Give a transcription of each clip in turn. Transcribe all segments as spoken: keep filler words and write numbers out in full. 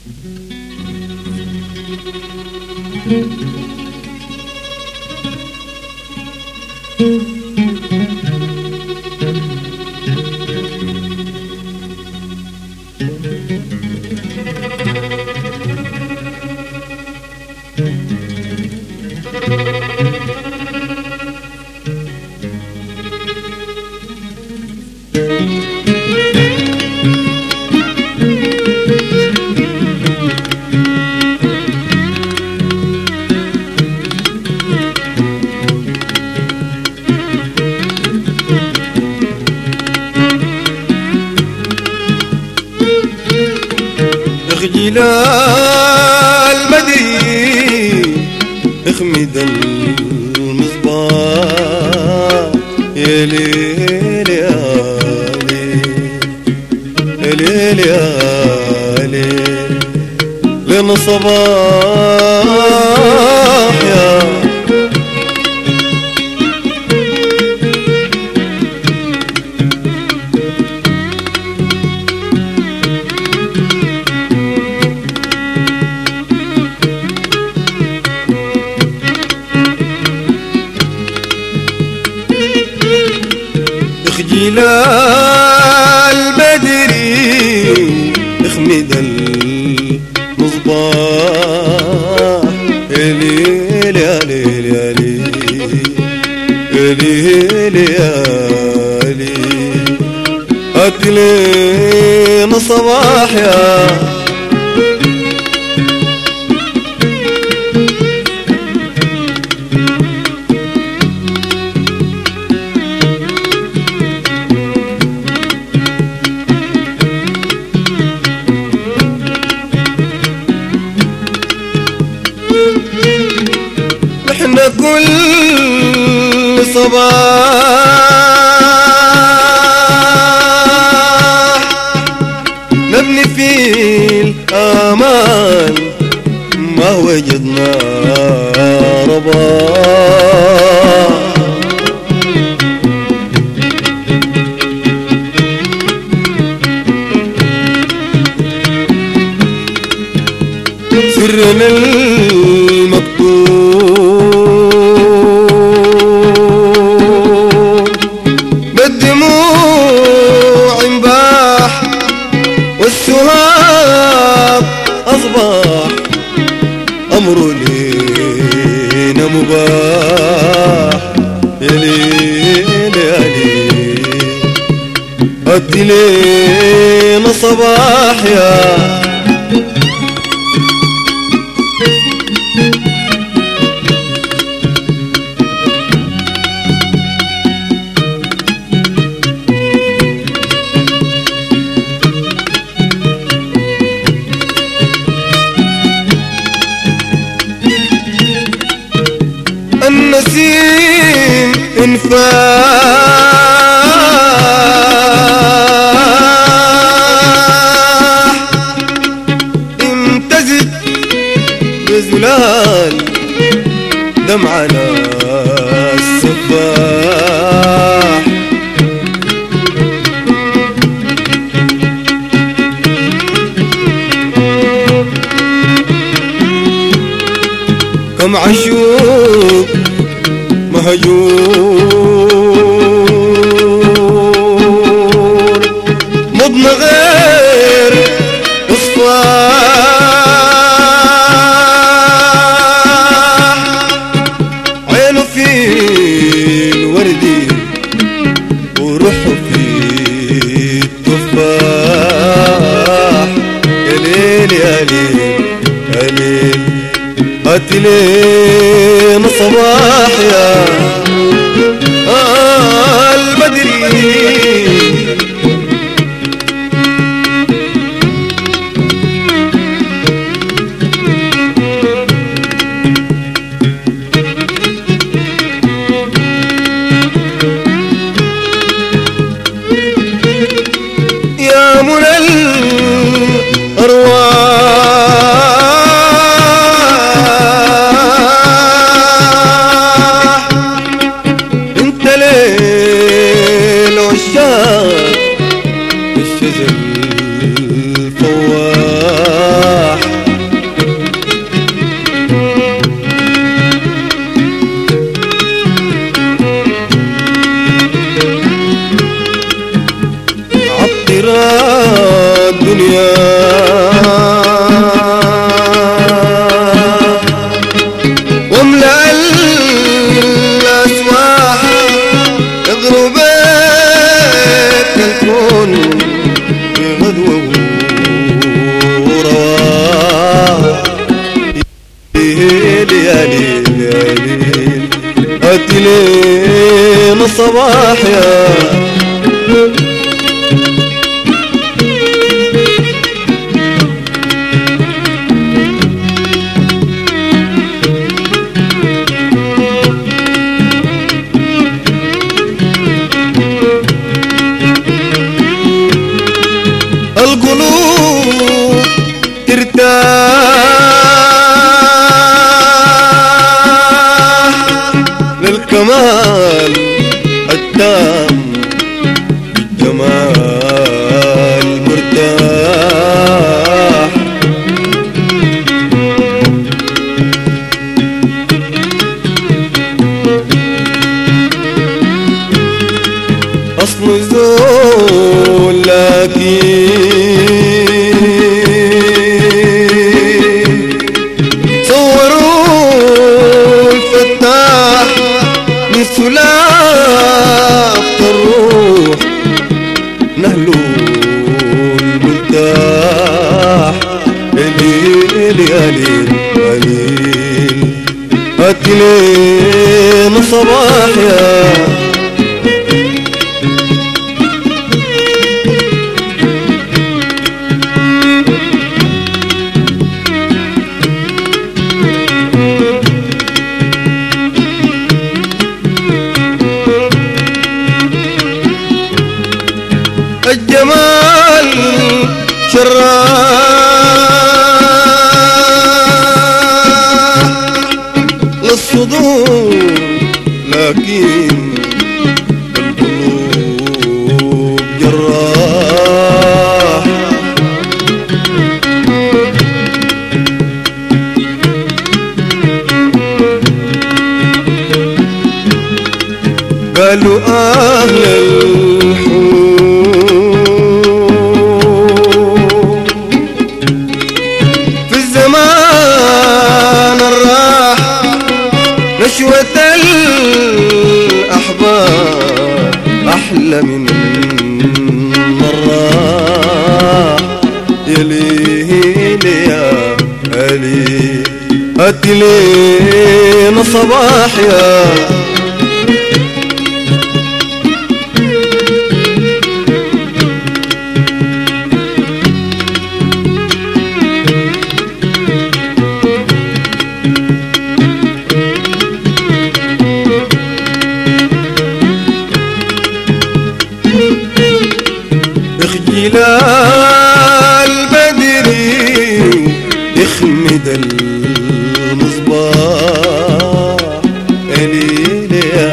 خجلال بدري اخمد المصباح يا ليل يا ليل يا ليل لين صباح يا خجلال بدري اخمد المصباح يا ليل يا ليل يا ليل يا ليل هات لينا صباح يا احنا كل صباح نبني فيه الآمال ما وجدنا رباح سرنا المكتوب بالدموع انباح والسهاب أصبح أمره لينا مباح يا ليل يا ليل أدي لينا صباح يا النسيم انفاح امتزج بزلال دمعنا السفاح كم عشوق مهجور مضن غير اصفاح عينه في الوردي وروحه في التفاح يا ليل يا ليل يا ليل هات لينا صباح يا آه البدري يا منى الأرواح مرتاح للكمال التام بالجمال مرتاح أصل زول لكن صوروا الفتاح من سلاف الروح نهلو المرتاح الليل يا ليل يا ليل هاتلين صباح يا الجمال شراح للصدور لكن القلوب جراح قالوا أهل الحب نشوة الأحباب أحلى من الراح يا ليل يا ليل هاتلين صباح يا هلال بدري يخمد المصباح ليل يا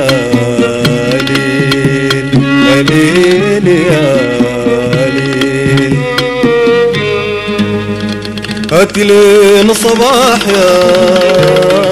ليل يا ليل يا ليل هاتلين صباح يا